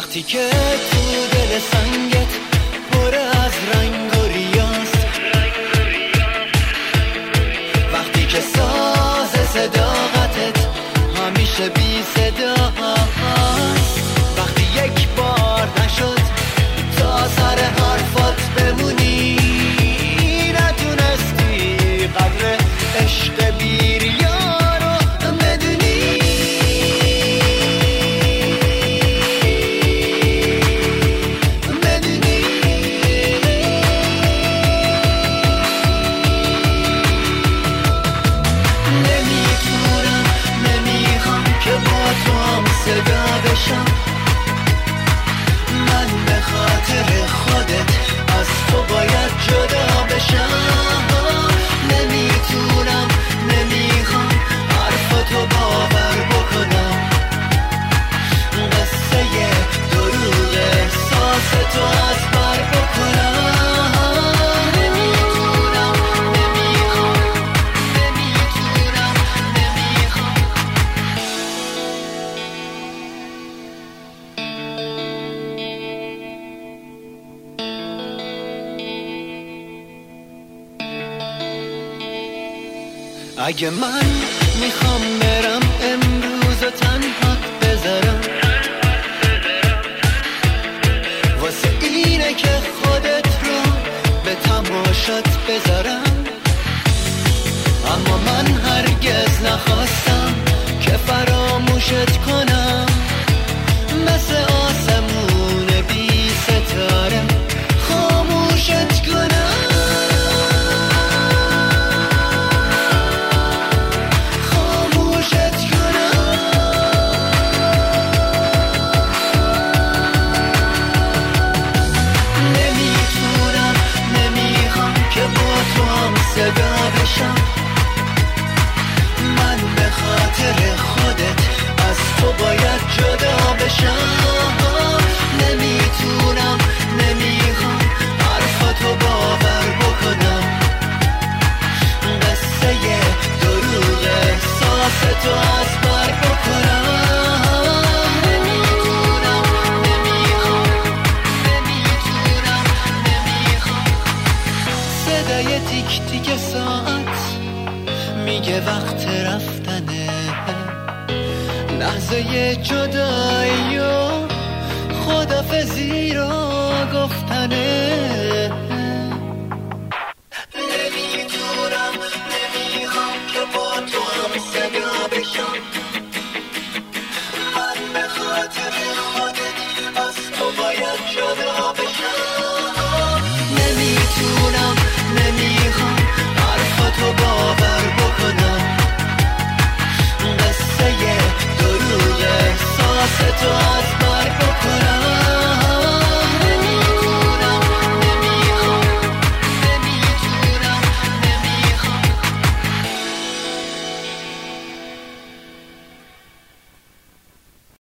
وقتی که تو دل سنگت پر از رنگ و ریاست، وقتی که ساز صداقتت همیشه بی صدا هست، وقتی یک بار نشد تا سر حرفات بمونی، نتونستی قدر عشق بیریا رو بدونی، نمیتونم نمیخوام که با تو هم صدا بشم، من به خاطر خودت از تو باید جدا بشم، نمیتونم نمیخوام حرفتو باور بکنم، قصه دروغ احساس تو از بر بکنم، نمیتونم نمیخوام نمیتونم نمیخوام. اگه من میخوام برم امروز و تنها بذارم، واسه اینه که خودت رو به تماشات بذارم، اما من هرگز نخواستم که فراموشت کنم، مثل آسمون بی ستاره خاموشت کنم، صدا بشم، من به خاطر خودت از تو باید جدا بشم، نمیتونم نمیخوام حرفتو باور بکنم، قصه دروغ احساس تو از بر بکنم، نمیتونم نمیخوام نمیتونم نمیخوام. صدای تیک تیک ساعت میگه وقت رفتنه، لحظه جدایی و خدافزی رو گفتنه،